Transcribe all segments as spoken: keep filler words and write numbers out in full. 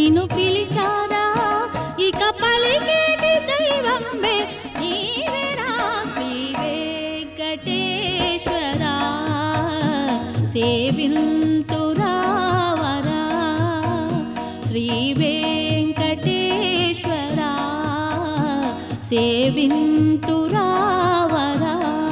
నిన్ను పిలిచారా ఇక పలికేటి దైవమే నీవేరా శ్రీ వెంకటేశ్వరా సేవింతురావరా శ్రీ వెంకటేశ్వరా సేవింతురావరా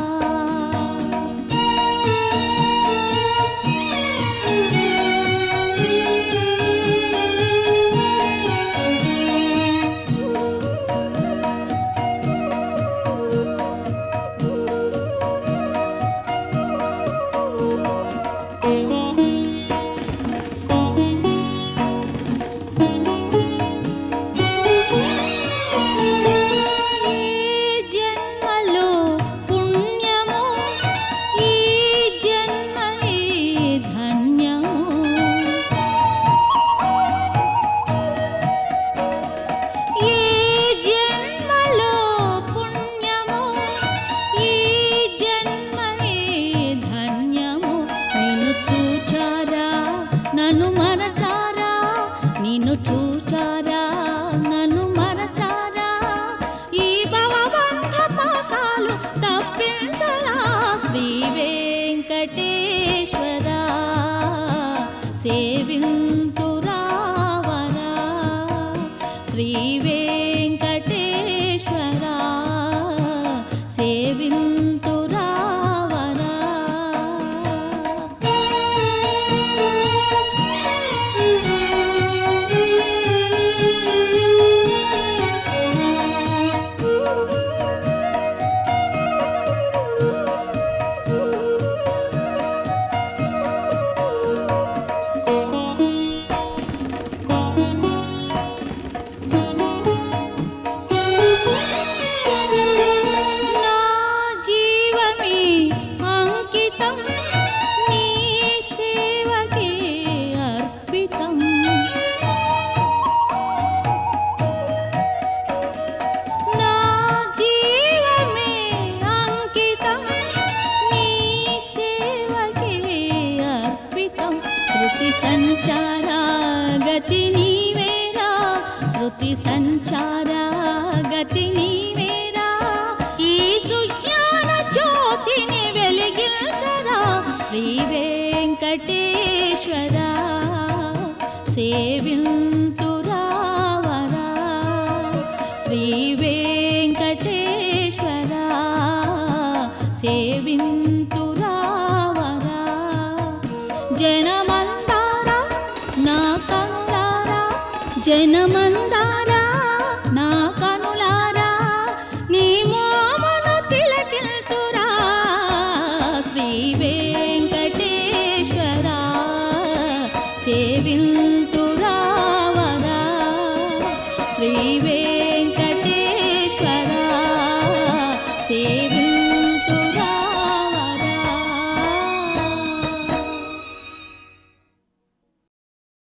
నన్ను మరచారా నిన్ను చూచారా నన్ను మరచారా ఈ భవబంధ పాశాలు తప్పించరా శ్రీ వెంకటేశ్వరా సేవింతురావరా శ్రీ వెంకటేశ్వరా సేవింతురావరా సంచారా గతి నీవేరా శృతి సంచారా గతి నీవేరా ఈ సుజ్ఞాన జ్యోతిని వెలిగించరా శ్రీ వెంకటేశ్వరా సేవింతురావరా శ్రీ వెంకటేశ్వరా సేవింతురావరా జనమందారా నా కనులారా జనమందారా నా కనులారా నీ మోమను తిలకిల్తురా శ్రీ వెంకటేశ్వరా సేవింతురావరా శ్రీ వెంకటేశ్వరా సేవి